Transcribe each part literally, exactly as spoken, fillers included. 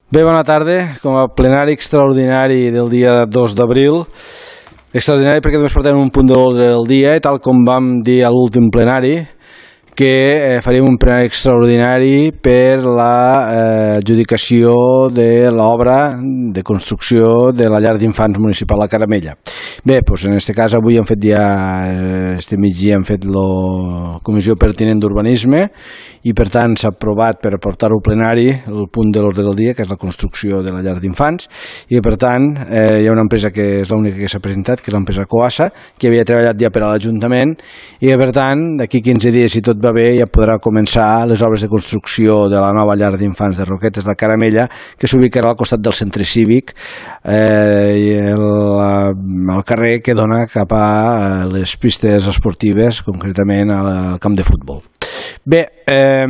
Bé, bona tarda. Com a plenari extraordinari del dia dos d'abril, extraordinari perquè només portem un punt de l'ordre del dia, i tal com vam dir a l'últim plenari, que eh, faríem un plenari extraordinari per la eh, adjudicació de l'obra de construcció de la llar d'infants municipal a Caramella. Bé, doncs en aquest cas avui hem fet ja, este migdia hem fet la comissió pertinent d'urbanisme i per tant s'ha aprovat per portar-ho plenari el punt de l'ordre del dia, que és la construcció de la llar d'infants, i per tant eh, hi ha una empresa que és l'única que s'ha presentat, que és l'empresa Coasa, que havia treballat ja per a l'Ajuntament, i per tant d'aquí quinze dies, si tot va bé, ja podrà començar les obres de construcció de la nova llar d'infants de Roquetes de Caramella, que s'ubicarà al costat del centre cívic, eh, el, el carrer que dona cap a les pistes esportives, concretament al camp de futbol. Bé, eh,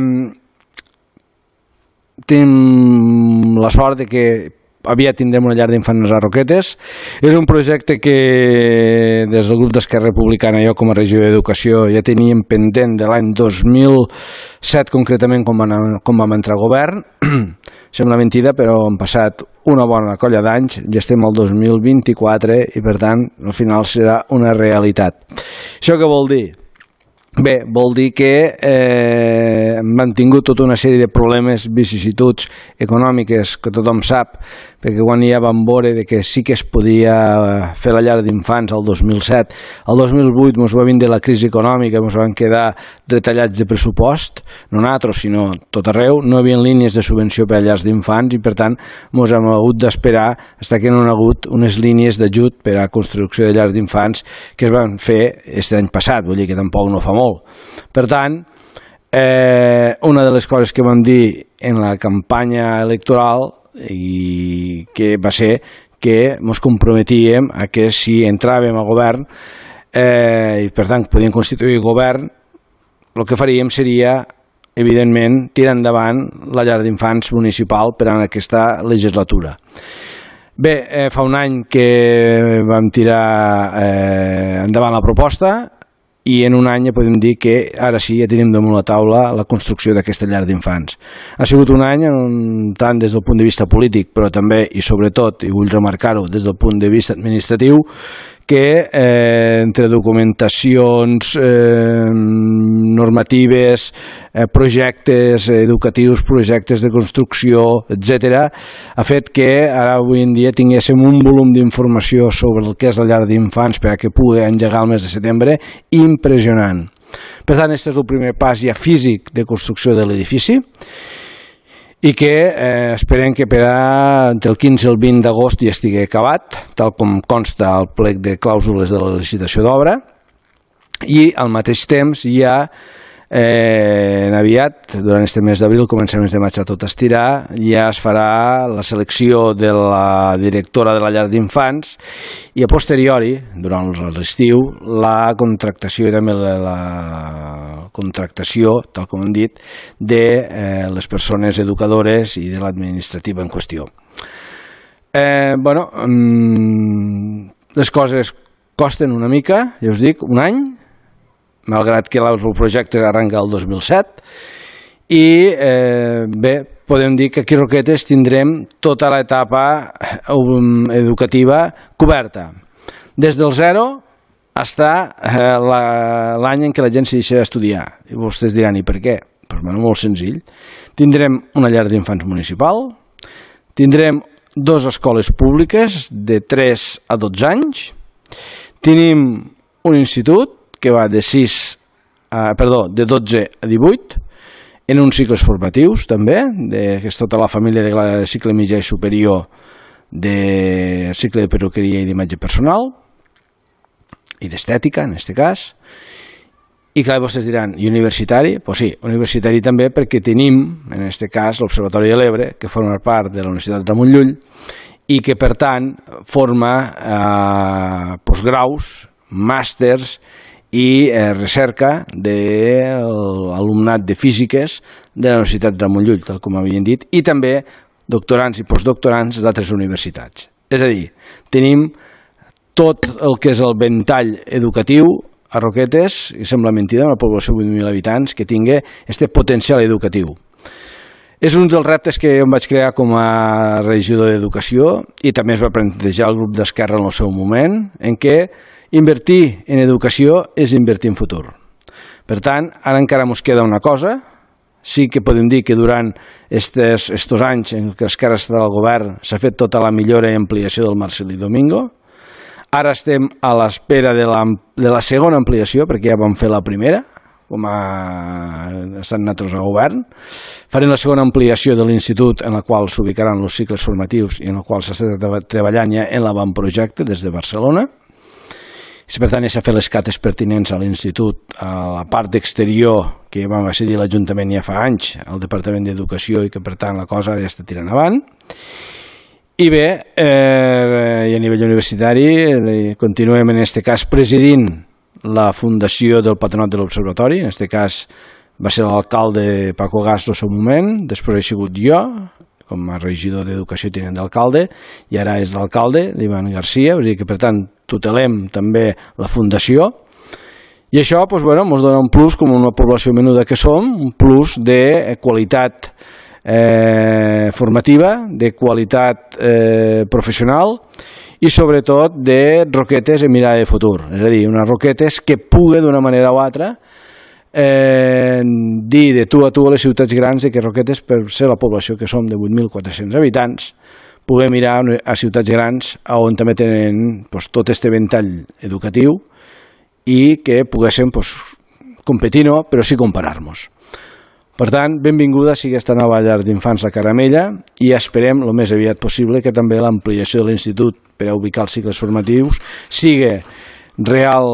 tenim la sort de que aviat tindrem una llar d'infants a Roquetes. És un projecte que des del grup d'Esquerra Republicana, jo com a regió d'Educació, ja teníem pendent de l'any dos mil set concretament, quan vam, quan vam entrar a govern. Sembla mentida, però han passat una bona colla d'anys, ja estem al dos mil vint-i-quatre i per tant al final serà una realitat. Això què vol dir? Bé, vol dir que eh, hem tingut tota una sèrie de problemes, vicissituds econòmiques que tothom sap, perquè quan ja vam veure de que sí que es podia fer la llar d'infants al dos mil set, al dos mil vuit ens va vindre la crisi econòmica, ens van quedar retallats de pressupost, no nosaltres, sinó tot arreu, no hi havia línies de subvenció per a llars d'infants i per tant ens hem hagut d'esperar fins que no hi ha hagut unes línies d'ajut per a construcció de llars d'infants que es van fer aquest any passat, vull dir que tampoc no fa molt. Per tant, eh, una de les coses que vam dir en la campanya electoral i que va ser que ens comprometíem a que si entràvem a govern eh, i per tant podíem constituir govern, el que faríem seria evidentment tirar endavant la llar d'infants municipal per a aquesta legislatura. Bé, eh, fa un any que vam tirar eh, endavant la proposta i en un any ja podem dir que ara sí ja tenim damunt la taula la construcció d'aquesta llar d'infants. Ha sigut un any tant des del punt de vista polític, però també i sobretot, i vull remarcar-ho, des del punt de vista administratiu, que eh, entre documentacions, eh, normatives, eh, projectes educatius, projectes de construcció, etcètera, ha fet que ara avui en dia tinguéssim un volum d'informació sobre el que és la llar d'infants per a que pugui engegar el mes de setembre impressionant. Per tant, aquest és el primer pas ja físic de construcció de l'edifici i que eh, esperem que per a, entre el quinze i el vint d'agost ja estigui acabat, tal com consta al plec de clàusules de la licitació d'obra, i al mateix temps ja eh, aviat, durant aquest mes d'abril, començaments de maig a tot estirar, ja es farà la selecció de la directora de la llar d'infants i a posteriori, durant l'estiu, la contractació i també la, la contractació, tal com hem dit, de eh, les persones educadores i de l'administrativa en qüestió. Eh, bueno, les coses costen una mica, ja us dic, un any, malgrat que el projecte arrenca el dos mil set, i eh, bé, podem dir que aquí a Roquetes tindrem tota l'etapa educativa coberta, des del zero fins a l'any en què la gent s'hi deixa d'estudiar. I vostès diran, i per què? Pues, bueno, molt senzill. Tindrem una llar d'infants municipal, tindrem dues escoles públiques de tres a dotze anys, tenim un institut que va de sis a, perdó, de dotze a divuit, en uns cicles formatius també, de, que és tota la família de, de cicle mitjà i superior de cicle de perruqueria i d'imatge personal i d'estètica, en aquest cas. I clar, vostès diran, i universitari? Doncs pues sí, universitari també perquè tenim, en aquest cas, l'Observatori de l'Ebre, que forma part de la Universitat Ramon Llull i que, per tant, forma eh, postgraus, màsters i eh, recerca de l'alumnat de físiques de la Universitat Ramon Llull, tal com havien dit, i també doctorants i postdoctorants d'altres universitats. És a dir, tenim tot el que és el ventall educatiu a Roquetes, i sembla mentida, una població de vuit mil habitants, que tingui aquest potencial educatiu. És un dels reptes que em vaig crear com a regidor d'Educació i també es va plantejar el grup d'Esquerra en el seu moment, en què invertir en educació és invertir en futur. Per tant, ara encara ens queda una cosa. Sí que podem dir que durant aquests anys en què Esquerra està al govern s'ha fet tota la millora i ampliació del Marcelí Domingo. Ara estem a l'espera de la, de la segona ampliació, perquè ja vam fer la primera, com a estan nosaltres al govern. Farem la segona ampliació de l'institut en la qual s'ubicaran els cicles formatius i en la qual s'està treballant ja en l'avantprojecte des de Barcelona. Si per tant ja s'ha fet les cates pertinents a l'institut, a la part exterior que vam decidir l'Ajuntament ja fa anys, al Departament d'Educació, i que per tant la cosa ja està tirant avant. I bé, eh, i a nivell universitari eh, continuem en aquest cas presidint la fundació del Patronat de l'Observatori. En aquest cas va ser l'alcalde Paco Gas en el seu moment, després he sigut jo com a regidor d'Educació i tinent d'alcalde, i ara és l'alcalde, l'Ivan Garcia, vull dir que per tant tutelem també la fundació, i això doncs, bueno, ens dona un plus, com una població menuda que som, un plus de qualitat eh, formativa, de qualitat eh, professional, i sobretot de roquetes en mirada de futur, és a dir, unes roquetes que puguen d'una manera o altra eh, dir de tu a tu a les ciutats grans de que Roquetes, per ser la població que som de vuit mil quatre-cents habitants, puguem mirar a ciutats grans on també tenen pues, tot aquest ventall educatiu i que poguéssim pues, competir, no, però sí comparar-nos. Per tant, benvinguda sigui aquesta nova llar d'infants a Caramella i esperem el més aviat possible que també l'ampliació de l'institut per a ubicar els cicles formatius sigui real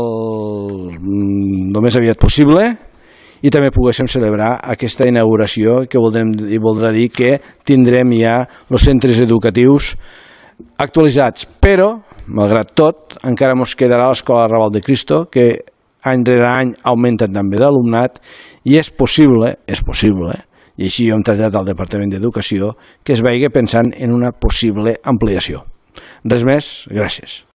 el més aviat possible i també poguéssim celebrar aquesta inauguració que voldrem, i voldrà dir que tindrem ja els centres educatius actualitzats. Però, malgrat tot, encara ens quedarà l'Escola Raval de Cristo, que any rere any augmenta també d'alumnat i és possible, és possible, i així ho hem traslladat al Departament d'Educació, que es vegi pensant en una possible ampliació. Res més, gràcies.